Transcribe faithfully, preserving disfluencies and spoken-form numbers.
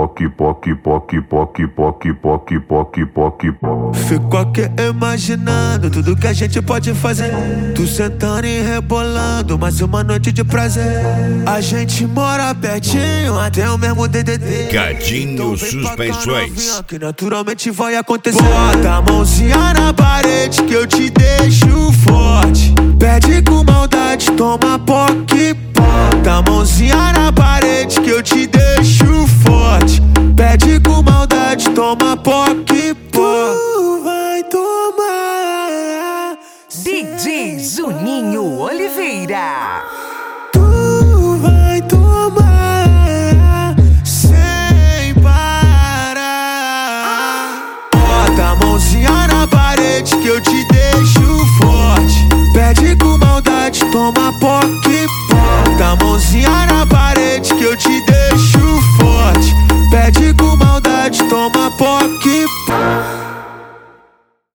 poque, poque, poque, poque, poque, poque, poque, poque, poque. Fico aqui imaginando tudo que a gente pode fazer. Tu sentando e rebolando, mais uma noite de prazer. A gente mora pertinho, até o mesmo D D D. Gatinho Suspensões. Que naturalmente vai acontecer. Bota a mãozinha na parede que eu te deixo forte. Pede com maldade, toma poque, bota a mãozinha na parede que eu te deixo forte. Pede com maldade, toma poque, tu vai tomar. D J Juninho Oliveira. Tu vai tomar sem parar. Bota a mãozinha na parede que eu te deixo forte. Pede com maldade, toma poque, bota a mãozinha na parede que eu te deixo forte. Pede com maldade, toma poque.